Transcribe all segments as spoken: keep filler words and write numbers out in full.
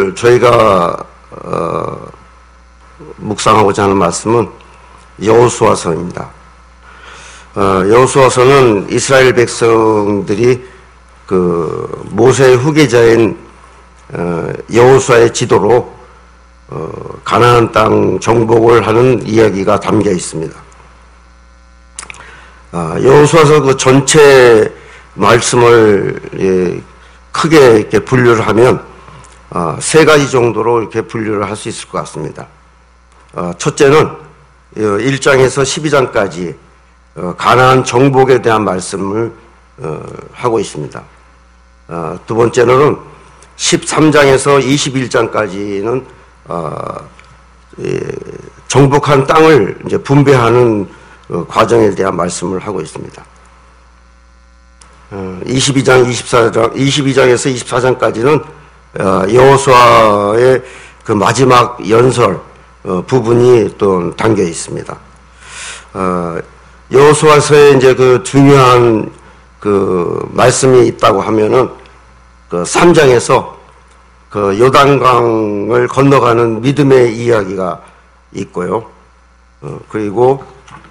오늘 저희가 어, 묵상하고자 하는 말씀은 여호수아서입니다. 어, 여호수아서는 이스라엘 백성들이 그 모세의 후계자인 어, 여호수아의 지도로 어, 가나안 땅 정복을 하는 이야기가 담겨 있습니다. 어, 여호수아서 그 전체 말씀을 예, 크게 이렇게 분류를 하면 어, 세 가지 정도로 이렇게 분류를 할 수 있을 것 같습니다. 어, 첫째는 일 장에서 십이 장까지 어, 가나안 정복에 대한 말씀을 어, 하고 있습니다. 어, 두 번째는 십삼 장에서 이십일 장까지는 어, 예, 정복한 땅을 이제 분배하는 어, 과정에 대한 말씀을 하고 있습니다. 어, 이십이 장, 이십사 장, 이십이 장에서 이십사 장까지는 어, 여호수아의 그 마지막 연설 어, 부분이 또 담겨 있습니다. 어, 여호수아서에 이제 그 중요한 그 말씀이 있다고 하면은 그 삼 장에서 그 요단강을 건너가는 믿음의 이야기가 있고요. 어, 그리고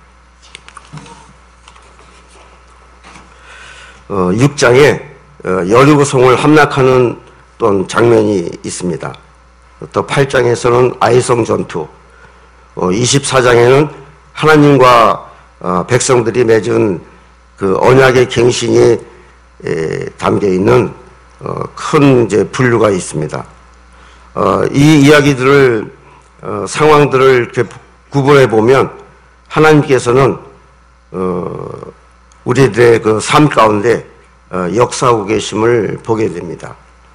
어, 육 장에 어, 여리고성을 함락하는 또 장면이 있습니다. 또 팔 장에서는 아이성 전투, 어, 이십사 장에는 하나님과 어, 백성들이 맺은 그 언약의 갱신이 에, 담겨 있는 어, 큰 이제 분류가 있습니다. 어, 이 이야기들을 어, 상황들을 이렇게 구분해 보면 하나님께서는 어, 우리들의 그 삶 가운데 어, 역사하고 계심을 보게 됩니다.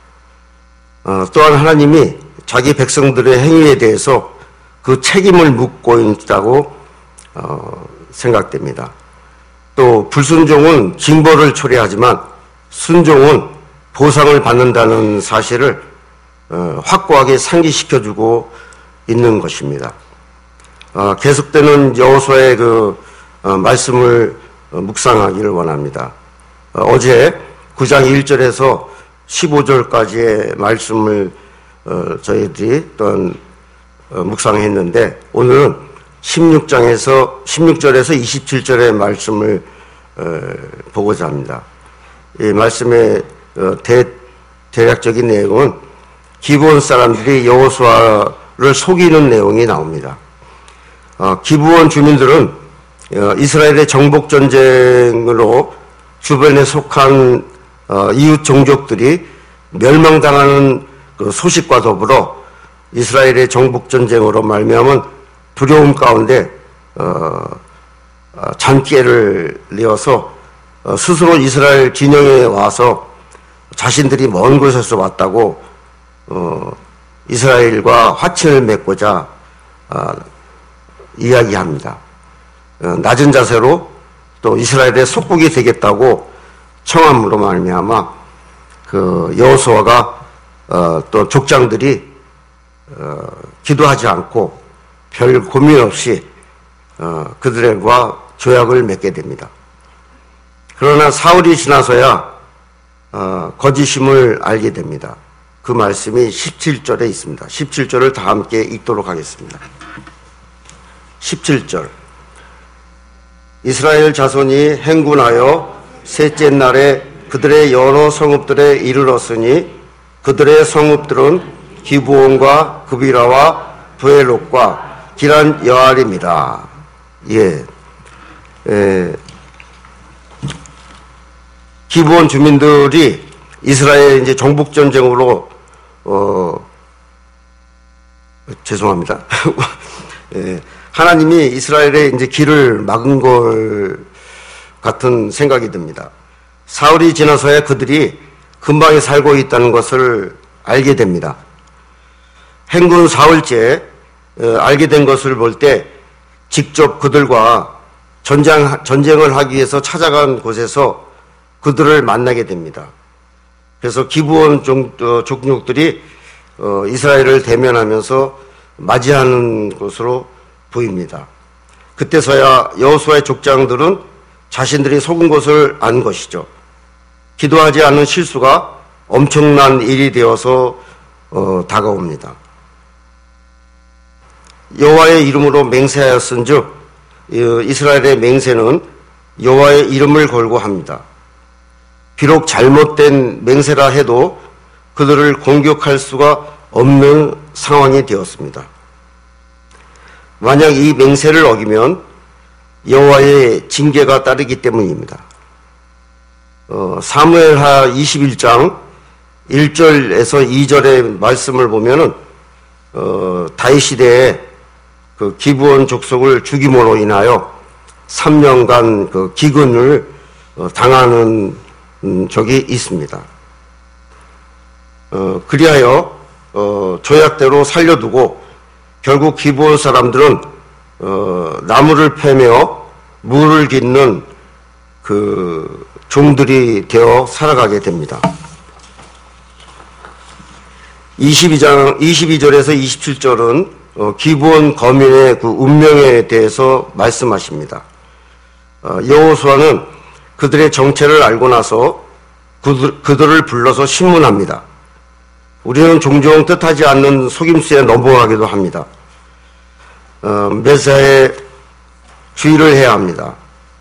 어, 또한 하나님이 자기 백성들의 행위에 대해서 그 책임을 묻고 있다고 어, 생각됩니다. 또 불순종은 징벌을 초래하지만 순종은 보상을 받는다는 사실을 어, 확고하게 상기시켜주고 있는 것입니다. 어, 계속되는 여호수아의 그 어, 말씀을 어, 묵상하기를 원합니다. 어, 어제 구 장 일 절에서 십오 절까지의 말씀을 어, 저희들이 또 어, 묵상했는데 오늘은 십육 장에서 십육 절에서 이십칠 절의 말씀을 어, 보고자 합니다. 이 말씀의 어, 대, 대략적인 내용은 기브온 사람들이 여호수아를 속이는 내용이 나옵니다. 어, 기브온 주민들은 어, 이스라엘의 정복 전쟁으로 주변에 속한 어, 이웃 종족들이 멸망당하는 그 소식과 더불어 이스라엘의 정복 전쟁으로 말미암은 두려움 가운데 어, 어, 잔꾀를 내어서 어, 스스로 이스라엘 진영에 와서 자신들이 먼 곳에서 왔다고 어, 이스라엘과 화친을 맺고자 어, 이야기합니다. 어, 낮은 자세로 또 이스라엘의 속국이 되겠다고 청함으로 말미암아 그 여호수아가 어, 또 족장들이 어, 기도하지 않고 별 고민 없이 어, 그들과 조약을 맺게 됩니다. 그러나 사흘이 지나서야 어, 거짓임을 알게 됩니다. 그 말씀이 십칠 절에 있습니다. 십칠 절을 다 함께 읽도록 하겠습니다. 십칠 절 이스라엘 자손이 행군하여 셋째 날에 그들의 여러 성읍들에 이르렀으니 그들의 성읍들은 기브온과 그비라와 브엘롯과 기란 여알입니다. 예, 에, 기브온 주민들이 이스라엘 이제 정복 전쟁으로 어 죄송합니다. 예, 하나님이 이스라엘의 이제 길을 막은 걸 같은 생각이 듭니다. 사흘이 지나서야 그들이 근방에 살고 있다는 것을 알게 됩니다. 행군 사흘째 어, 알게 된 것을 볼 때 직접 그들과 전쟁, 전쟁을 하기 위해서 찾아간 곳에서 그들을 만나게 됩니다. 그래서 기브온 어, 족족들이 어, 이스라엘을 대면하면서 맞이하는 것으로 보입니다. 그때서야 여호수아의 족장들은 자신들이 속은 것을 안 것이죠. 기도하지 않는 실수가 엄청난 일이 되어서 어, 다가옵니다. 여호와의 이름으로 맹세하였은즉 이스라엘의 맹세는 여호와의 이름을 걸고 합니다. 비록 잘못된 맹세라 해도 그들을 공격할 수가 없는 상황이 되었습니다. 만약 이 맹세를 어기면 여호와의 징계가 따르기 때문입니다. 어, 사무엘하 이십일 장 일 절에서 이 절의 말씀을 보면은 어, 다윗 시대에 그 기브온 족속을 죽임으로 인하여 삼 년간 그 기근을 어, 당하는 음, 적이 있습니다. 어, 그리하여 어, 조약대로 살려두고 결국 기브온 사람들은 어, 나무를 패며 물을 깃는 그 종들이 되어 살아가게 됩니다. 이십이 장 이십이 절에서 이십칠 절은 어, 기브온 거민의 그 운명에 대해서 말씀하십니다. 어, 여호수아는 그들의 정체를 알고 나서 그들, 그들을 불러서 신문합니다. 우리는 종종 뜻하지 않는 속임수에 넘어가기도 합니다. 어, 매사에 주의를 해야 합니다.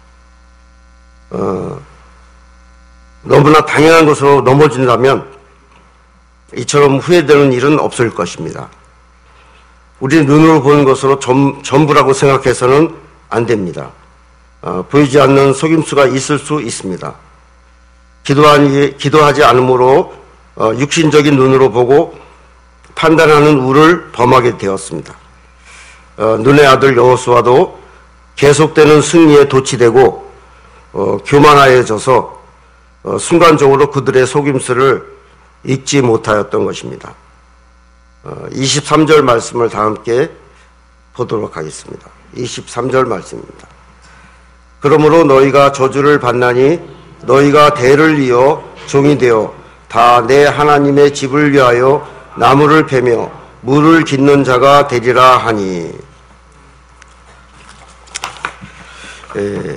어, 너무나 당연한 것으로 넘어진다면 이처럼 후회되는 일은 없을 것입니다. 우리 눈으로 보는 것으로 전, 전부라고 생각해서는 안 됩니다. 어, 보이지 않는 속임수가 있을 수 있습니다. 기도하니, 기도하지 않으므로 어, 육신적인 눈으로 보고 판단하는 우를 범하게 되었습니다. 어, 눈의 아들 여호수아도 계속되는 승리에 도취되고 어, 교만하여져서 어, 순간적으로 그들의 속임수를 잊지 못하였던 것입니다. 어, 이십삼 절 말씀을 다 함께 보도록 하겠습니다. 이십삼 절 말씀입니다. 그러므로 너희가 저주를 받나니 너희가 대를 이어 종이 되어 다 내 하나님의 집을 위하여 나무를 패며 물을 깃는 자가 되리라 하니. 에,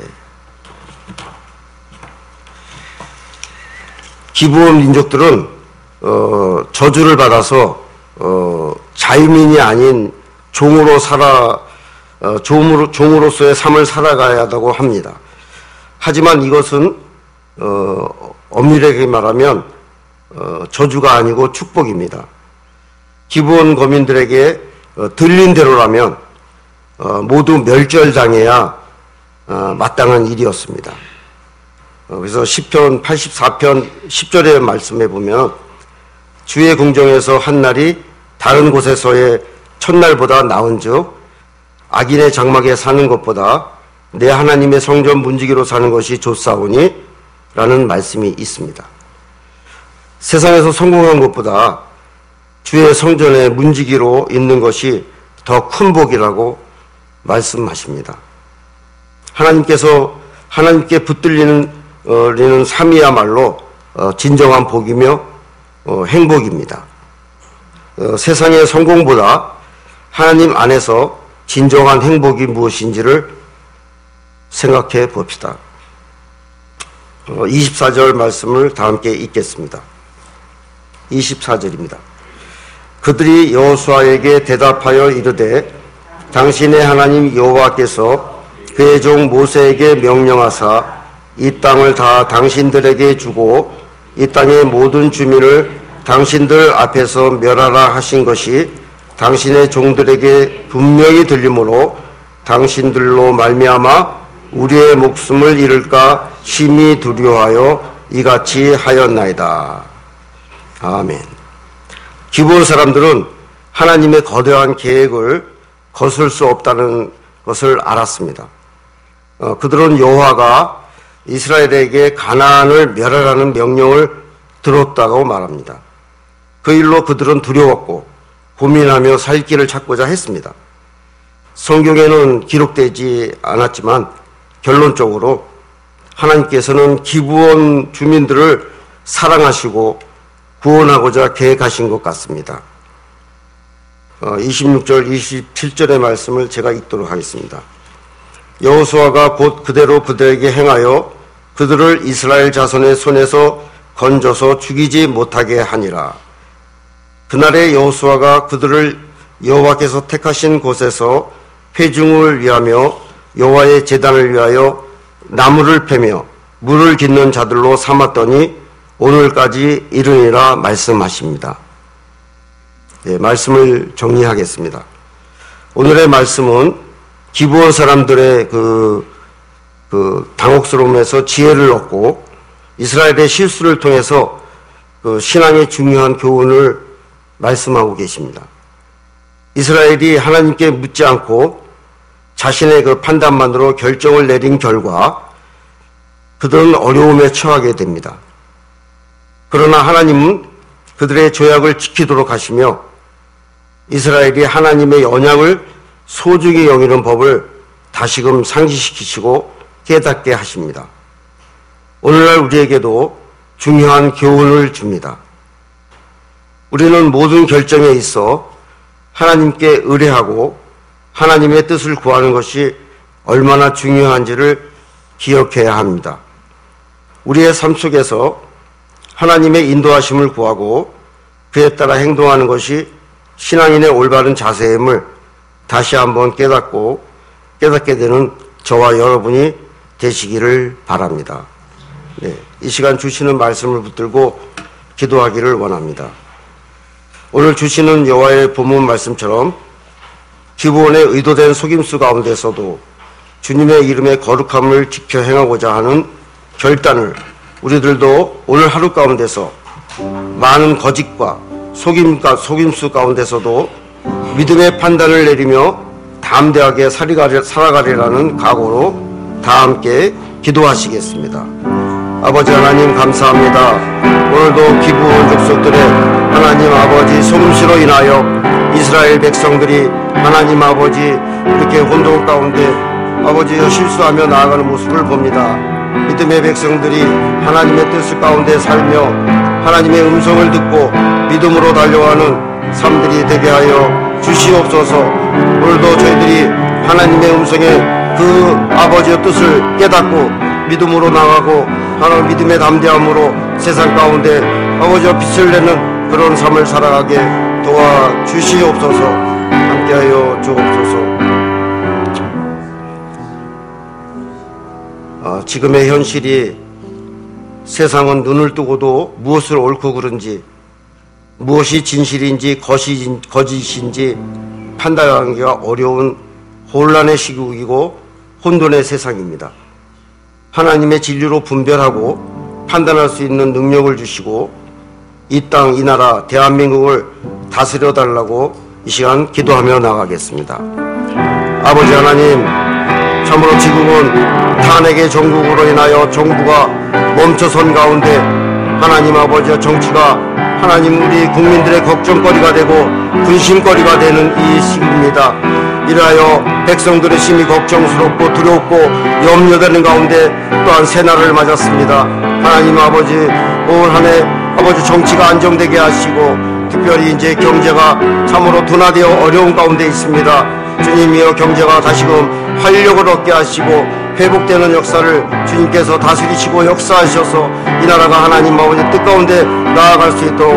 기브온 민족들은 어, 저주를 받아서 어, 자유민이 아닌 종으로 살아 어, 종으로, 종으로서의 삶을 살아가야 한다고 합니다. 하지만 이것은 어, 엄밀하게 말하면 어, 저주가 아니고 축복입니다. 기브온 거민들에게 어, 들린 대로라면 어, 모두 멸절당해야 어, 마땅한 일이었습니다. 어, 그래서 시편 팔십사 편 십 절의 말씀에 보면 주의 궁정에서 한 날이 다른 곳에서의 첫날보다 나은즉 악인의 장막에 사는 것보다 내 하나님의 성전 문지기로 사는 것이 좋사오니 라는 말씀이 있습니다. 세상에서 성공한 것보다 주의 성전에 문지기로 있는 것이 더 큰 복이라고 말씀하십니다. 하나님께서 하나님께 붙들리는 어, 리는 삶이야말로 어, 진정한 복이며 어, 행복입니다. 어, 세상의 성공보다 하나님 안에서 진정한 행복이 무엇인지를 생각해 봅시다. 어, 이십사 절 말씀을 다 함께 읽겠습니다. 이십사 절입니다. 그들이 여호수아에게 대답하여 이르되 당신의 하나님 여호와께서 그의 종 모세에게 명령하사 이 땅을 다 당신들에게 주고 이 땅의 모든 주민을 당신들 앞에서 멸하라 하신 것이 당신의 종들에게 분명히 들리므로 당신들로 말미암아 우리의 목숨을 잃을까 심히 두려워하여 이같이 하였나이다. 아멘. 기브온 사람들은 하나님의 거대한 계획을 거슬 수 없다는 것을 알았습니다. 어, 그들은 여호와가 이스라엘에게 가나안을 멸하라는 명령을 들었다고 말합니다. 그 일로 그들은 두려웠고 고민하며 살 길을 찾고자 했습니다. 성경에는 기록되지 않았지만 결론적으로 하나님께서는 기브온 주민들을 사랑하시고 구원하고자 계획하신 것 같습니다. 어, 이십육 절, 이십칠 절의 말씀을 제가 읽도록 하겠습니다. 여호수아가 곧 그대로 그들에게 행하여 그들을 이스라엘 자손의 손에서 건져서 죽이지 못하게 하니라. 그날에 여호수아가 그들을 여호와께서 택하신 곳에서 회중을 위하며 여호와의 제단을 위하여 나무를 패며 물을 깃는 자들로 삼았더니 오늘까지 이르니라 말씀하십니다. 네, 말씀을 정리하겠습니다. 오늘의 말씀은 기브온 사람들의 그, 그 당혹스러움에서 지혜를 얻고 이스라엘의 실수를 통해서 그 신앙의 중요한 교훈을 말씀하고 계십니다. 이스라엘이 하나님께 묻지 않고 자신의 그 판단만으로 결정을 내린 결과 그들은 어려움에 처하게 됩니다. 그러나 하나님은 그들의 조약을 지키도록 하시며 이스라엘이 하나님의 언약을 소중히 여기는 법을 다시금 상기시키시고 깨닫게 하십니다. 오늘날 우리에게도 중요한 교훈을 줍니다. 우리는 모든 결정에 있어 하나님께 의뢰하고 하나님의 뜻을 구하는 것이 얼마나 중요한지를 기억해야 합니다. 우리의 삶 속에서 하나님의 인도하심을 구하고 그에 따라 행동하는 것이 신앙인의 올바른 자세임을 다시 한번 깨닫고 깨닫게 되는 저와 여러분이 되시기를 바랍니다. 네, 이 시간 주시는 말씀을 붙들고 기도하기를 원합니다. 오늘 주시는 여호와의 본문 말씀처럼 기브온의 의도된 속임수 가운데서도 주님의 이름의 거룩함을 지켜 행하고자 하는 결단을 우리들도 오늘 하루 가운데서 많은 거짓과 속임과 속임수 가운데서도 믿음의 판단을 내리며 담대하게 살아가리라는 각오로 다 함께 기도하시겠습니다. 아버지 하나님 감사합니다. 오늘도 기브온 족속들의 하나님 아버지 속임수로 인하여 이스라엘 백성들이 하나님 아버지 이렇게 혼돈 가운데 아버지 실수하며 나아가는 모습을 봅니다. 믿음의 백성들이 하나님의 뜻 가운데 살며 하나님의 음성을 듣고 믿음으로 달려가는 삶들이 되게 하여 주시옵소서. 오늘도 저희들이 하나님의 음성에 그 아버지의 뜻을 깨닫고 믿음으로 나가고 하나님 믿음의 담대함으로 세상 가운데 아버지와 빛을 내는 그런 삶을 살아가게 도와주시옵소서. 함께하여 주옵소서. 아, 지금의 현실이 세상은 눈을 뜨고도 무엇을 옳고 그른지 무엇이 진실인지 거짓인지 판단하기가 어려운 혼란의 시국이고 혼돈의 세상입니다. 하나님의 진리로 분별하고 판단할 수 있는 능력을 주시고 이 땅, 이 나라, 대한민국을 다스려 달라고 이 시간 기도하며 나가겠습니다. 아버지 하나님, 참으로 지금은 탄핵의 정국으로 인하여 정부가 멈춰선 가운데 하나님 아버지와 정치가 하나님 우리 국민들의 걱정거리가 되고 근심거리가 되는 이 시기입니다. 이라하여 백성들의 심히 걱정스럽고 두렵고 염려되는 가운데 또한 새날을 맞았습니다. 하나님 아버지 올 한 해 아버지 정치가 안정되게 하시고 특별히 이제 경제가 참으로 둔화되어 어려운 가운데 있습니다. 주님이여 경제가 다시금 활력을 얻게 하시고 회복되는 역사를 주님께서 다스리시고 역사하셔서 이 나라가 하나님 아버지 뜻 가운데 나아갈 수 있도록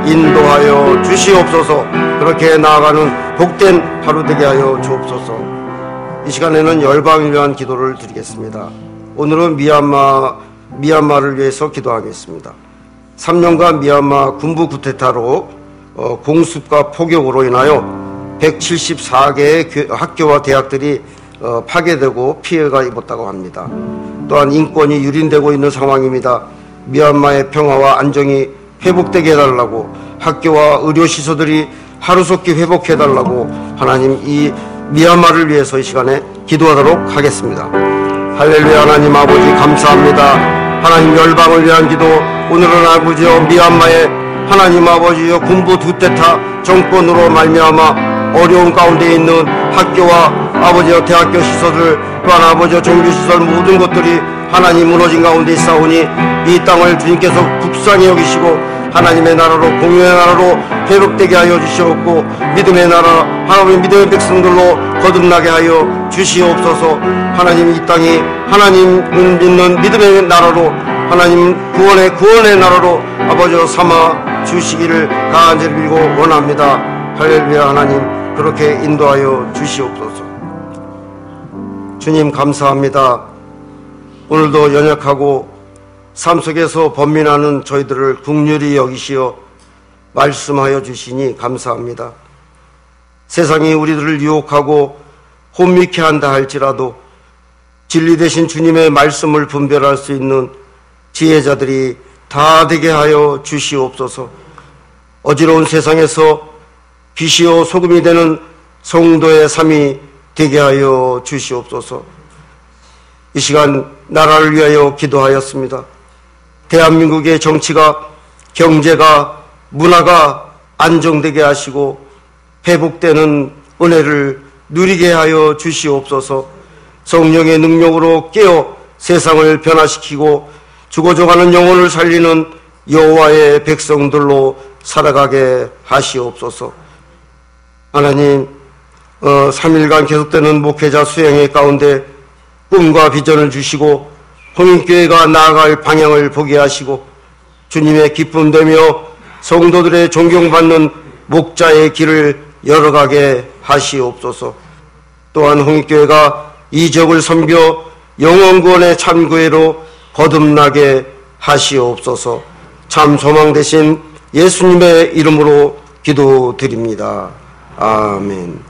인도하여 주시옵소서. 그렇게 나아가는 복된 하루 되게 하여 주옵소서. 이 시간에는 열방을 위한 기도를 드리겠습니다. 오늘은 미얀마, 미얀마를 위해서 기도하겠습니다. 삼 년간 미얀마 군부 쿠데타로 어, 공습과 폭격으로 인하여 백칠십사 개의 학교와 대학들이 어, 파괴되고 피해가 입었다고 합니다. 또한 인권이 유린되고 있는 상황입니다. 미얀마의 평화와 안정이 회복되게 해달라고 학교와 의료시설들이 하루속히 회복해달라고 하나님 이 미얀마를 위해서 이 시간에 기도하도록 하겠습니다. 할렐루야. 하나님 아버지 감사합니다. 하나님 열방을 위한 기도 오늘은 아버지여 미얀마의 하나님 아버지여 군부 쿠데타 정권으로 말미암아 어려운 가운데 있는 학교와 아버지여 대학교 시설을 또한 아버지여 종교시설 모든 것들이 하나님 무너진 가운데 있사오니 이 땅을 주님께서 국산히 여기시고 하나님의 나라로 공유의 나라로 회복되게 하여 주시옵고 믿음의 나라 하나님의 믿음의 백성들로 거듭나게 하여 주시옵소서. 하나님 이 땅이 하나님 믿는 믿음의 나라로 하나님 구원의 구원의 나라로 아버지여 삼아 주시기를 간절히 빌고 원합니다. 할렐루야. 하나님 그렇게 인도하여 주시옵소서. 주님 감사합니다. 오늘도 연약하고 삶 속에서 번민하는 저희들을 긍휼히 여기시어 말씀하여 주시니 감사합니다. 세상이 우리들을 유혹하고 혼미케 한다 할지라도 진리 되신 주님의 말씀을 분별할 수 있는 지혜자들이 다 되게 하여 주시옵소서. 어지러운 세상에서 빛이요 소금이 되는 성도의 삶이 되게 하여 주시옵소서. 이 시간 나라를 위하여 기도하였습니다. 대한민국의 정치가, 경제가, 문화가 안정되게 하시고 회복되는 은혜를 누리게 하여 주시옵소서. 성령의 능력으로 깨어 세상을 변화시키고 죽어져가는 영혼을 살리는 여호와의 백성들로 살아가게 하시옵소서. 하나님, 어, 삼 일간 계속되는 목회자 수행의 가운데 꿈과 비전을 주시고 홍인교회가 나아갈 방향을 보게 하시고 주님의 기쁨 되며 성도들의 존경받는 목자의 길을 열어가게 하시옵소서. 또한 홍익교회가 이 지역을 섬겨 영원구원의 참교회로 거듭나게 하시옵소서. 참 소망 되신 예수님의 이름으로 기도드립니다. 아멘.